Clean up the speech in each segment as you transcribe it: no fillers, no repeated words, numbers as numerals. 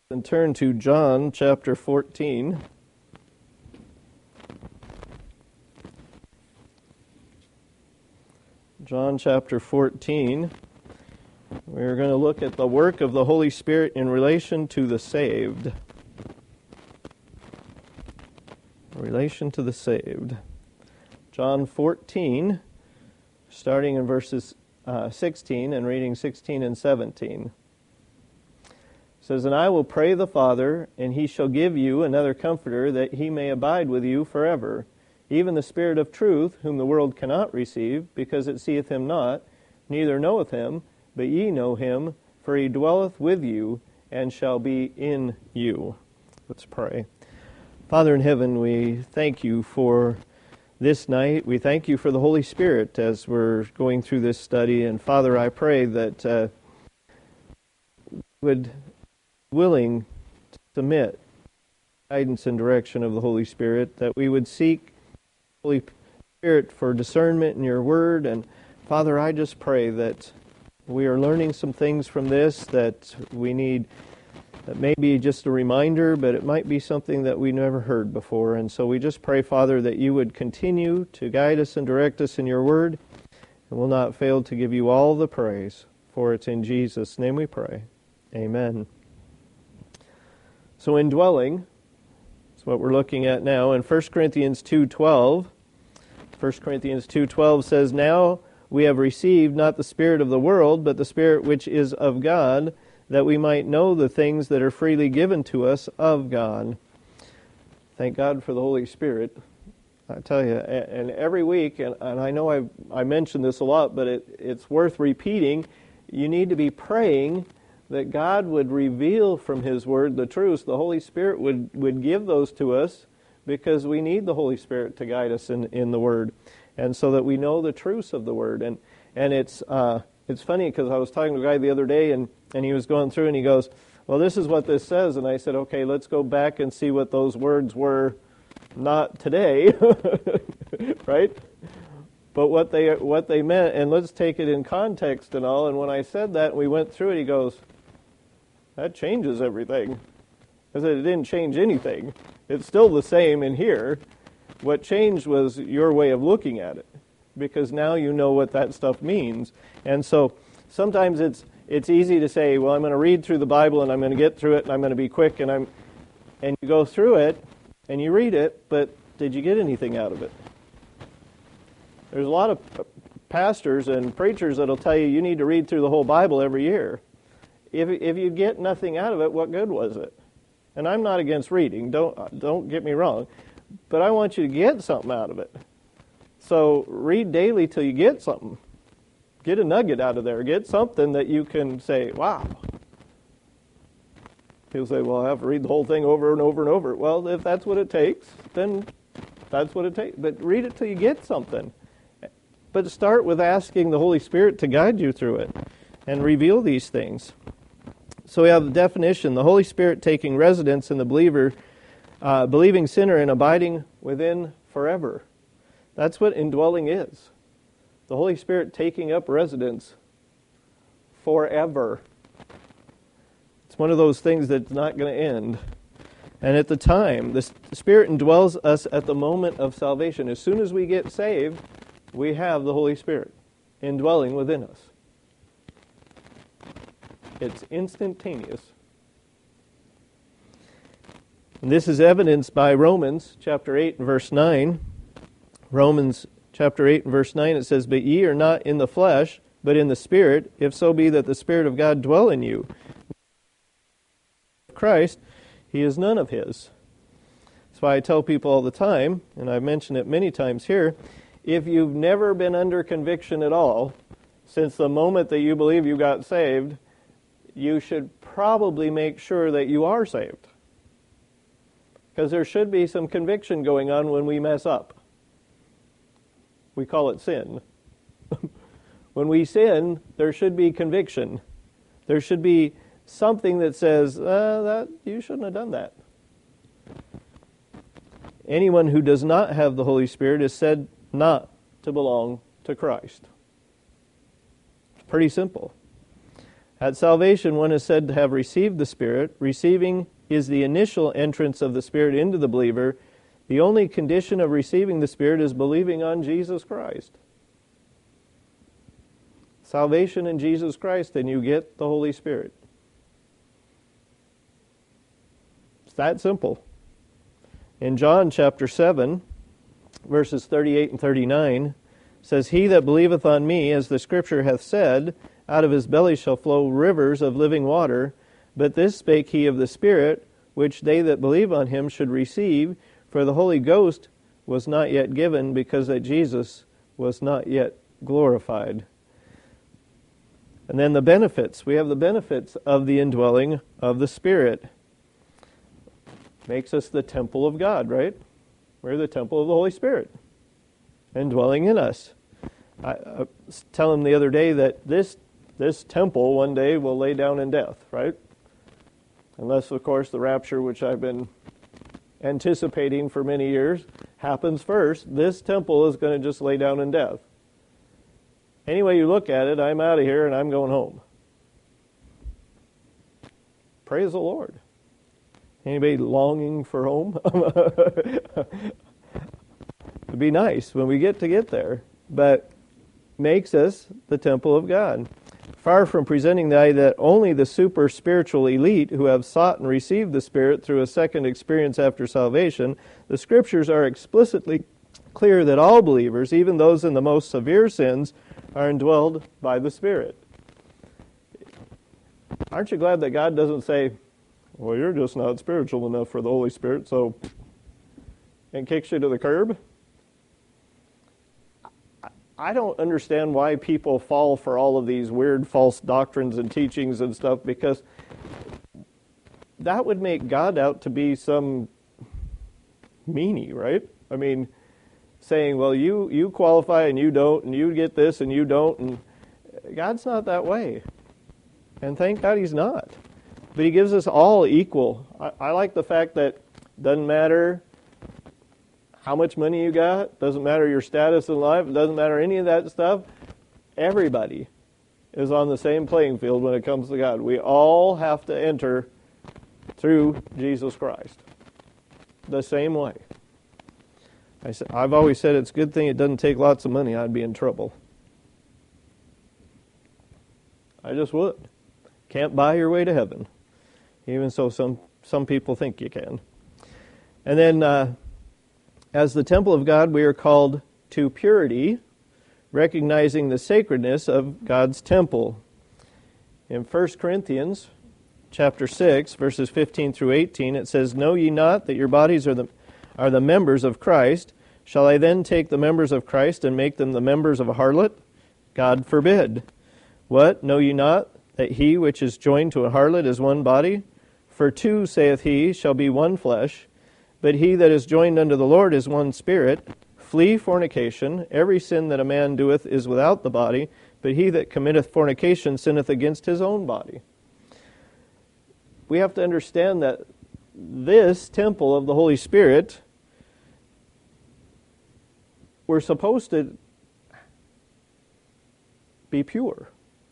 And turn to John chapter 14. John chapter 14. We're going to look at the work of the Holy Spirit in relation to the saved. In relation to the saved. John 14, starting in verses 16 and reading 16 and 17. Says, "And I will pray the Father, and he shall give you another Comforter, that he may abide with you forever, even the Spirit of truth, whom the world cannot receive, because it seeth him not, neither knoweth him, but ye know him, for he dwelleth with you, and shall be in you." Let's pray. Father in heaven, we thank you for this night. We thank you for the Holy Spirit as we're going through this study. And Father, I pray that would willing to submit guidance and direction of the Holy Spirit, that we would seek Holy Spirit for discernment in your word. And Father, I just pray that we are learning some things from this that we need, that may be just a reminder, but it might be something that we never heard before. And so we just pray, Father, that you would continue to guide us and direct us in your word, and will not fail to give you all the praise. For it's in Jesus' name we pray. Amen. So indwelling is what we're looking at now. In 1 Corinthians 2:12, 1 Corinthians 2:12 says, "Now we have received not the spirit of the world, but the Spirit which is of God, that we might know the things that are freely given to us of God." Thank God for the Holy Spirit. I tell you, and every week, and I know I mention this a lot, but it's worth repeating, you need to be praying that God would reveal from His Word the truths. The Holy Spirit would give those to us, because we need the Holy Spirit to guide us in the Word, and so that we know the truths of the Word. And it's funny, because I was talking to a guy the other day, and he was going through, and he goes, "Well, this is what this says." And I said, "Okay, let's go back and see what those words were not today," right? But what they meant, and let's take it in context and all. And when I said that, we went through it, he goes, "That changes everything." I said, "It didn't change anything. It's still the same in here. What changed was your way of looking at it, because now you know what that stuff means." And so sometimes it's easy to say, "Well, I'm going to read through the Bible, and I'm going to get through it, and I'm going to be quick, and you go through it, and you read it, but did you get anything out of it?" There's a lot of pastors and preachers that'll tell you need to read through the whole Bible every year. If you get nothing out of it, what good was it? And I'm not against reading, don't get me wrong, but I want you to get something out of it. So read daily till you get something. Get a nugget out of there. Get something that you can say, "Wow." People say, "Well, I have to read the whole thing over and over and over." Well, if that's what it takes, then that's what it takes. But read it till you get something. But start with asking the Holy Spirit to guide you through it and reveal these things. So we have the definition: the Holy Spirit taking residence in the believing sinner and abiding within forever. That's what indwelling is. The Holy Spirit taking up residence forever. It's one of those things that's not going to end. And at the time, the Spirit indwells us at the moment of salvation. As soon as we get saved, we have the Holy Spirit indwelling within us. It's instantaneous. And this is evidenced by Romans chapter 8 and verse 9. Romans chapter 8 and verse 9, it says, "But ye are not in the flesh, but in the Spirit, if so be that the Spirit of God dwell in you. Christ, he is none of his." That's why I tell people all the time, and I've mentioned it many times here, if you've never been under conviction at all, since the moment that you believe you got saved, you should probably make sure that you are saved. Because there should be some conviction going on when we mess up. We call it sin. When we sin, there should be conviction. There should be something that says, that you shouldn't have done that. Anyone who does not have the Holy Spirit is said not to belong to Christ. It's pretty simple. At salvation, one is said to have received the Spirit. Receiving is the initial entrance of the Spirit into the believer. The only condition of receiving the Spirit is believing on Jesus Christ. Salvation in Jesus Christ, and you get the Holy Spirit. It's that simple. In John chapter 7, verses 38 and 39, says, "He that believeth on me, as the Scripture hath said, out of his belly shall flow rivers of living water. But this spake he of the Spirit, which they that believe on him should receive, for the Holy Ghost was not yet given, because that Jesus was not yet glorified." And then the benefits. We have the benefits of the indwelling of the Spirit. Makes us the temple of God, right? We're the temple of the Holy Spirit, indwelling in us. I was telling him the other day that this temple one day will lay down in death, right? Unless, of course, the rapture, which I've been anticipating for many years, happens first. This temple is going to just lay down in death. Any way you look at it, I'm out of here and I'm going home. Praise the Lord. Anybody longing for home? It'd be nice when we get there, but makes us the temple of God. Far from presenting the idea that only the super spiritual elite who have sought and received the Spirit through a second experience after salvation, the Scriptures are explicitly clear that all believers, even those in the most severe sins, are indwelled by the Spirit. Aren't you glad that God doesn't say, "Well, you're just not spiritual enough for the Holy Spirit," and kicks you to the curb? I don't understand why people fall for all of these weird false doctrines and teachings and stuff, because that would make God out to be some meanie, right? I mean, saying, well, you qualify and you don't, and you get this and you don't, and God's not that way. And thank God He's not. But He gives us all equal. I like the fact that it doesn't matter how much money you got, doesn't matter your status in life, it doesn't matter any of that stuff. Everybody is on the same playing field when it comes to God. We all have to enter through Jesus Christ the same way. I've always said it's a good thing it doesn't take lots of money. I'd be in trouble. I just would. Can't buy your way to heaven. Even so, some people think you can. And then, as the temple of God, we are called to purity, recognizing the sacredness of God's temple. In 1 Corinthians chapter 6, verses 15 through 18, it says, "Know ye not that your bodies are the members of Christ? Shall I then take the members of Christ and make them the members of a harlot? God forbid. What? Know ye not that he which is joined to a harlot is one body? For two, saith he, shall be one flesh. But he that is joined unto the Lord is one spirit. Flee fornication. Every sin that a man doeth is without the body, but he that committeth fornication sinneth against his own body." We have to understand that this temple of the Holy Spirit, we're supposed to be pure.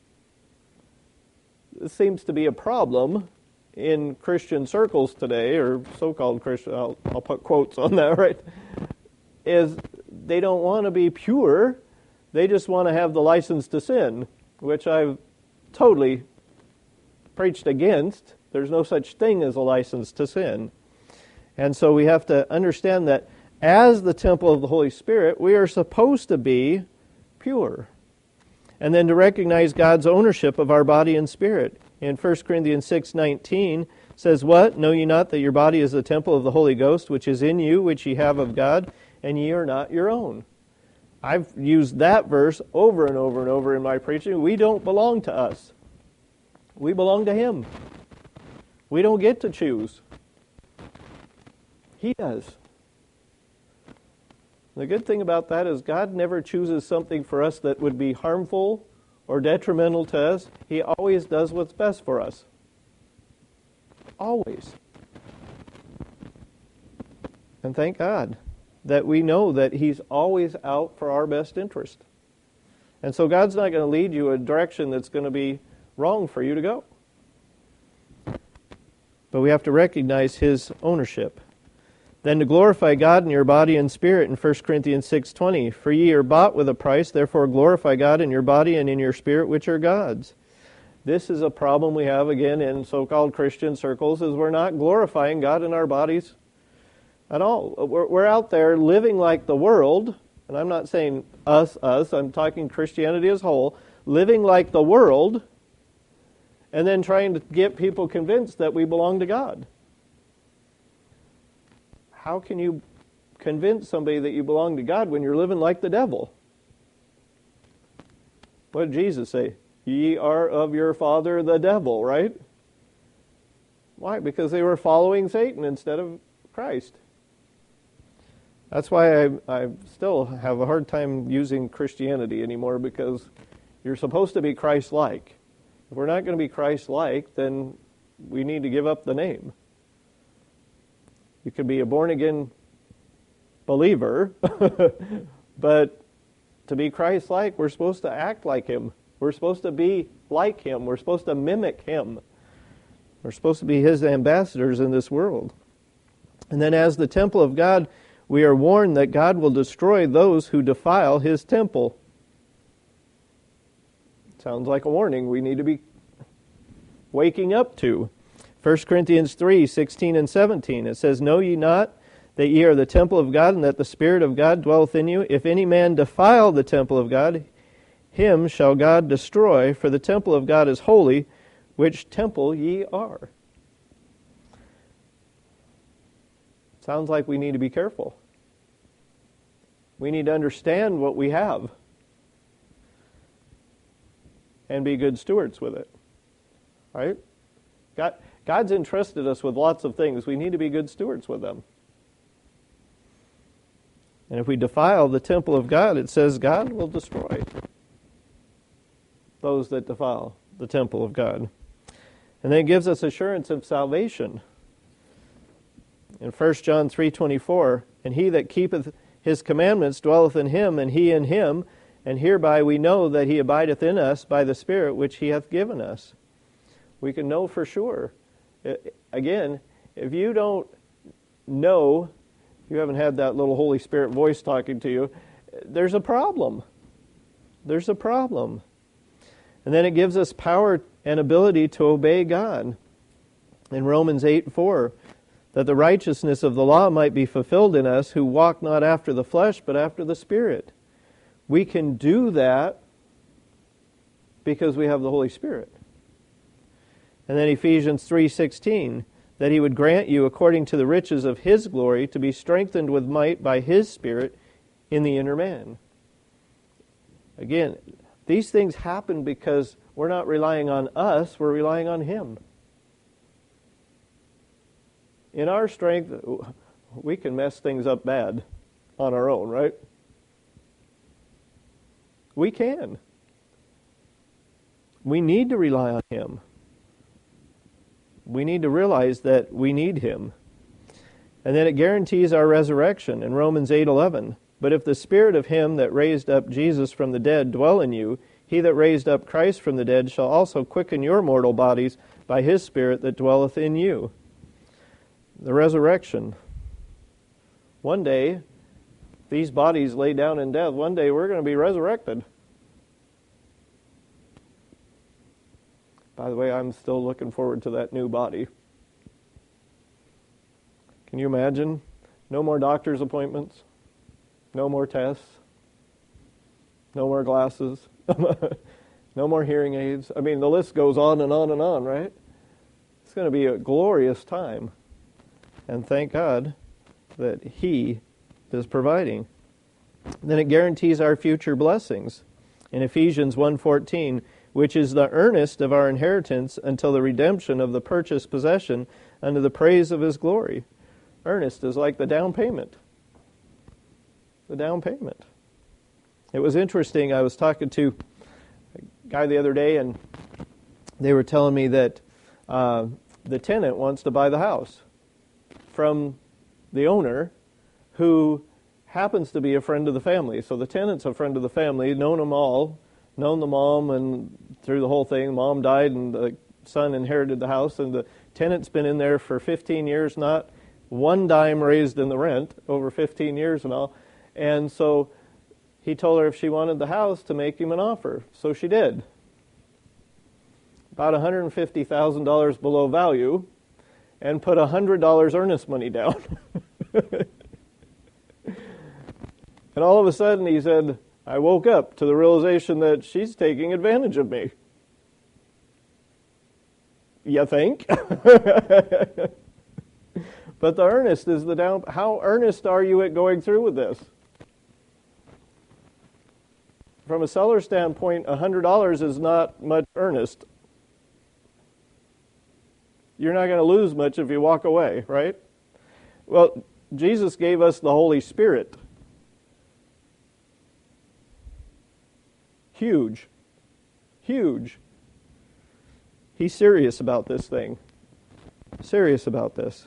This seems to be a problem in Christian circles today, or so-called Christian, I'll put quotes on that, right, is they don't want to be pure, they just want to have the license to sin, which I've totally preached against. There's no such thing as a license to sin. And so we have to understand that as the temple of the Holy Spirit, we are supposed to be pure. And then to recognize God's ownership of our body and spirit. In 1 Corinthians 6:19 says, "What? Know ye not that your body is the temple of the Holy Ghost, which is in you, which ye have of God, and ye are not your own?" I've used that verse over and over and over in my preaching. We don't belong to us. We belong to Him. We don't get to choose. He does. The good thing about that is God never chooses something for us that would be harmful or detrimental to us. He always does what's best for us. Always. And thank God that we know that He's always out for our best interest. And so God's not going to lead you a direction that's going to be wrong for you to go. But we have to recognize His ownership. Then to glorify God in your body and spirit in 1 Corinthians 6:20. For ye are bought with a price, therefore glorify God in your body and in your spirit, which are God's. This is a problem we have, again, in so-called Christian circles, is we're not glorifying God in our bodies at all. We're out there living like the world, and I'm not saying us, I'm talking Christianity as a whole, living like the world, and then trying to get people convinced that we belong to God. How can you convince somebody that you belong to God when you're living like the devil? What did Jesus say? Ye are of your father the devil, right? Why? Because they were following Satan instead of Christ. That's why I still have a hard time using Christianity anymore, because you're supposed to be Christ-like. If we're not going to be Christ-like, then we need to give up the name. You could be a born-again believer, but to be Christ-like, we're supposed to act like Him. We're supposed to be like Him. We're supposed to mimic Him. We're supposed to be His ambassadors in this world. And then as the temple of God, we are warned that God will destroy those who defile His temple. Sounds like a warning we need to be waking up to. 1 Corinthians 3:16 and 17, it says, Know ye not that ye are the temple of God, and that the Spirit of God dwelleth in you? If any man defile the temple of God, him shall God destroy, for the temple of God is holy, which temple ye are. Sounds like we need to be careful. We need to understand what we have and be good stewards with it. Right? God's entrusted us with lots of things. We need to be good stewards with them. And if we defile the temple of God, it says God will destroy those that defile the temple of God. And then it gives us assurance of salvation. In 1 John 3:24, And he that keepeth His commandments dwelleth in Him, and He in him, and hereby we know that He abideth in us by the Spirit which He hath given us. We can know for sure. Again, if you don't know, you haven't had that little Holy Spirit voice talking to you, there's a problem. There's a problem. And then it gives us power and ability to obey God. In Romans 8:4, that the righteousness of the law might be fulfilled in us who walk not after the flesh, but after the Spirit. We can do that because we have the Holy Spirit. And then Ephesians 3:16, that He would grant you according to the riches of His glory to be strengthened with might by His Spirit in the inner man. Again, these things happen because we're not relying on us, we're relying on Him. In our strength, we can mess things up bad on our own, right? We can. We need to rely on Him. We need to realize that we need Him. And then it guarantees our resurrection in Romans 8:11. But if the Spirit of Him that raised up Jesus from the dead dwell in you, He that raised up Christ from the dead shall also quicken your mortal bodies by His Spirit that dwelleth in you. The resurrection. One day, these bodies lay down in death, one day we're going to be resurrected. By the way, I'm still looking forward to that new body. Can you imagine? No more doctor's appointments. No more tests. No more glasses. No more hearing aids. I mean, the list goes on and on and on, right? It's going to be a glorious time. And thank God that He is providing. Then it guarantees our future blessings. In Ephesians 1:14, which is the earnest of our inheritance until the redemption of the purchased possession unto the praise of His glory. Earnest is like the down payment. The down payment. It was interesting, I was talking to a guy the other day, and they were telling me that the tenant wants to buy the house from the owner, who happens to be a friend of the family. So the tenant's a friend of the family, known them all, known the mom, and through the whole thing, mom died and the son inherited the house, and the tenant's been in there for 15 years, not one dime raised in the rent over 15 years and all. And so he told her if she wanted the house to make him an offer. So she did. About $150,000 below value, and put $100 earnest money down. And all of a sudden he said, I woke up to the realization that she's taking advantage of me. You think? But the earnest is the down. How earnest are you at going through with this? From a seller standpoint, $100 is not much earnest. You're not going to lose much if you walk away, right? Well, Jesus gave us the Holy Spirit. Huge. Huge. He's serious about this thing. Serious about this.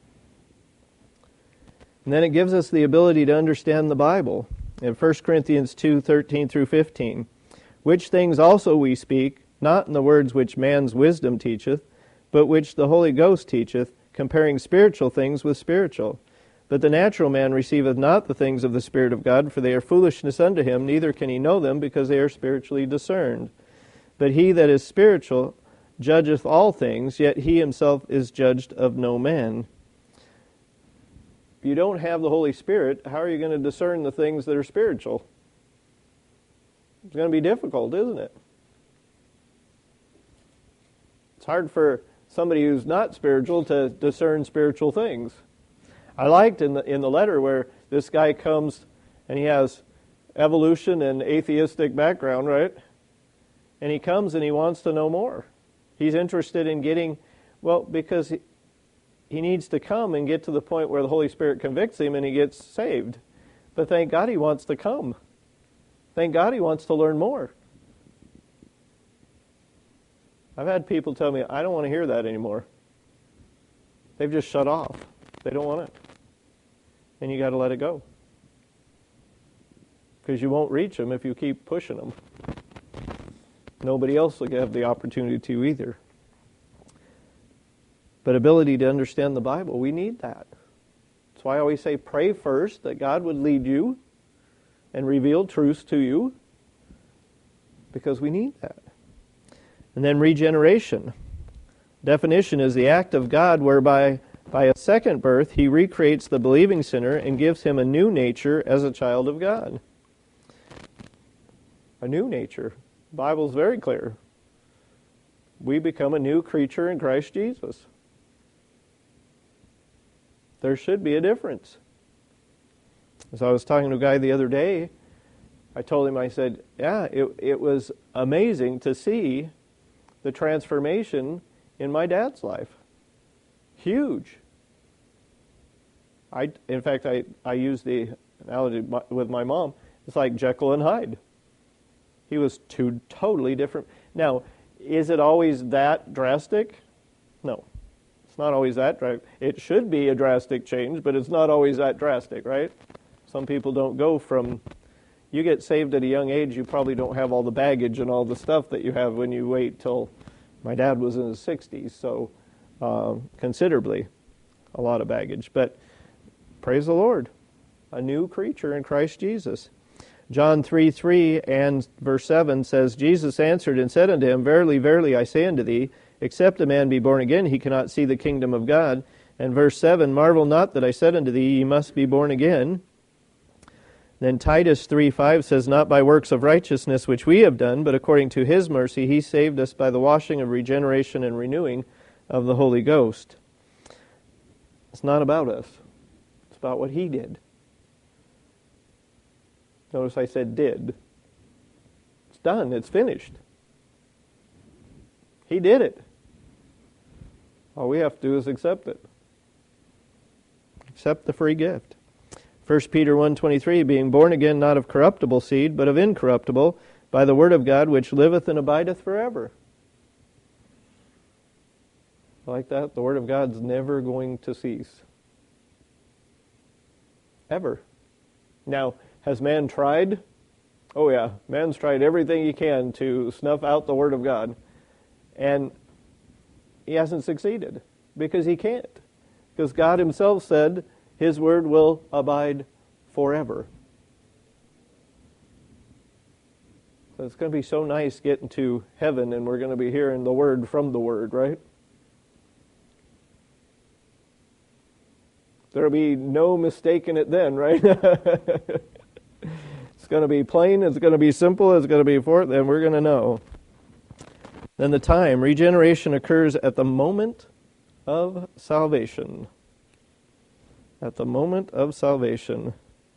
And then it gives us the ability to understand the Bible. In 1 Corinthians 2:13 through 15. Which things also we speak, not in the words which man's wisdom teacheth, but which the Holy Ghost teacheth, comparing spiritual things with spiritual. But the natural man receiveth not the things of the Spirit of God, for they are foolishness unto him, neither can he know them, because they are spiritually discerned. But he that is spiritual judgeth all things, yet he himself is judged of no man. If you don't have the Holy Spirit, how are you going to discern the things that are spiritual? It's going to be difficult, isn't it? It's hard for somebody who's not spiritual to discern spiritual things. I liked in the letter where this guy comes and he has evolution and atheistic background, right? And he comes and he wants to know more. He's interested in getting, well, because he needs to come and get to the point where the Holy Spirit convicts him and he gets saved. But thank God he wants to come. Thank God he wants to learn more. I've had people tell me, I don't want to hear that anymore. They've just shut off. They don't want it. And you got to let it go. Because you won't reach them if you keep pushing them. Nobody else will have the opportunity to either. But ability to understand the Bible, we need that. That's why I always say pray first that God would lead you and reveal truths to you, because we need that. And then regeneration. Definition is the act of God whereby by a second birth he recreates the believing sinner and gives him a new nature as a child of God. A new nature. The Bible's very clear. We become a new creature in Christ Jesus. There should be a difference. As I was talking to a guy the other day, I told him, I said, yeah, it was amazing to see the transformation in my dad's life. Huge. In fact, I use the analogy with my mom. It's like Jekyll and Hyde. He was two totally different. Now, is it always that drastic? No. It's not always that drastic. It should be a drastic change, but it's not always that drastic, right? Some people don't go from... You get saved at a young age, you probably don't have all the baggage and all the stuff that you have when you wait till... My dad was in his 60s, so considerably a lot of baggage. But praise the Lord, a new creature in Christ Jesus. John 3:3 and verse 7 says, Jesus answered and said unto him, Verily, verily, I say unto thee, except a man be born again, he cannot see the kingdom of God. And verse 7, Marvel not that I said unto thee, ye must be born again. Then Titus 3:5 says, Not by works of righteousness which we have done, but according to his mercy he saved us by the washing of regeneration and renewing of the Holy Ghost. It's not about us. It's about what he did. Notice I said did. It's done. It's finished. He did it. All we have to do is accept it. Accept the free gift. 1 Peter 1:23, being born again not of corruptible seed, but of incorruptible, by the word of God, which liveth and abideth forever. Like that, the word of God's never going to cease. Ever. Now, has man tried Oh yeah, man's tried everything he can to snuff out the Word of God, and he hasn't succeeded because he can't. Because God himself said his Word will abide forever. So it's going to be so nice getting to heaven and we're going to be hearing the Word from the Word, right? There'll be no mistaking it then, right? It's going to be plain, it's going to be simple, it's going to be forth, and we're going to know. Then the time, regeneration occurs at the moment of salvation. At the moment of salvation.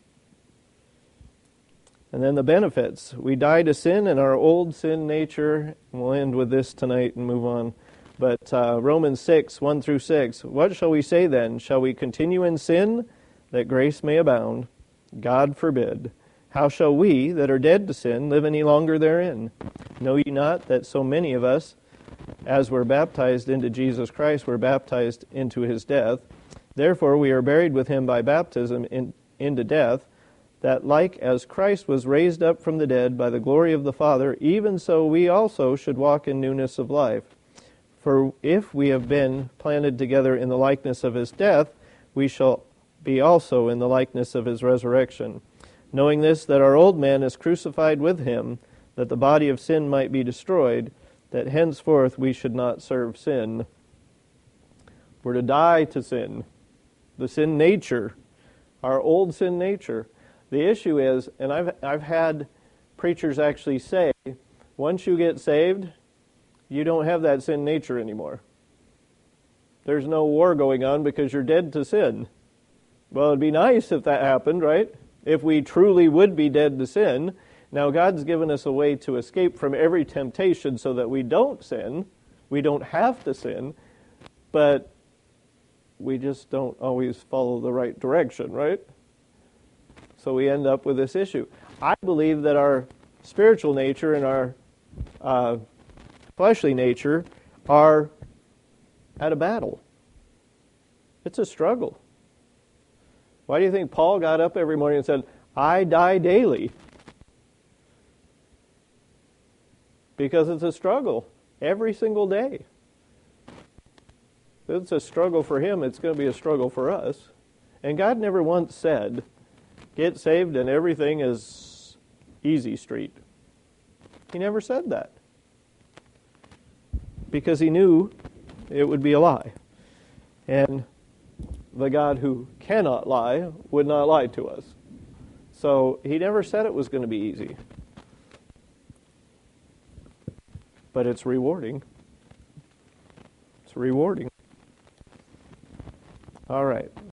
And then the benefits. We die to sin and our old sin nature. And we'll end with this tonight and move on. But Romans 6, 1 through 6. What shall we say then? Shall we continue in sin that grace may abound? God forbid. How shall we that are dead to sin live any longer therein? Know ye not that so many of us, as were baptized into Jesus Christ, were baptized into his death? Therefore we are buried with him by baptism into death, that like as Christ was raised up from the dead by the glory of the Father, even so we also should walk in newness of life. For if we have been planted together in the likeness of his death, we shall be also in the likeness of his resurrection. Knowing this, that our old man is crucified with him, that the body of sin might be destroyed, that henceforth we should not serve sin. We're to die to sin, the sin nature, our old sin nature. The issue is, and I've had preachers actually say, once you get saved, you don't have that sin nature anymore. There's no war going on because you're dead to sin. Well, it'd be nice if that happened, right? If we truly would be dead to sin. Now, God's given us a way to escape from every temptation so that we don't sin. We don't have to sin, but we just don't always follow the right direction, right? So we end up with this issue. I believe that our spiritual nature and our fleshly nature are at a battle. It's a struggle. Why do you think Paul got up every morning and said, I die daily? Because it's a struggle every single day. If it's a struggle for him, it's going to be a struggle for us. And God never once said, get saved and everything is easy street. He never said that. Because he knew it would be a lie. And the God who cannot lie would not lie to us. So he never said it was going to be easy. But it's rewarding. It's rewarding. All right.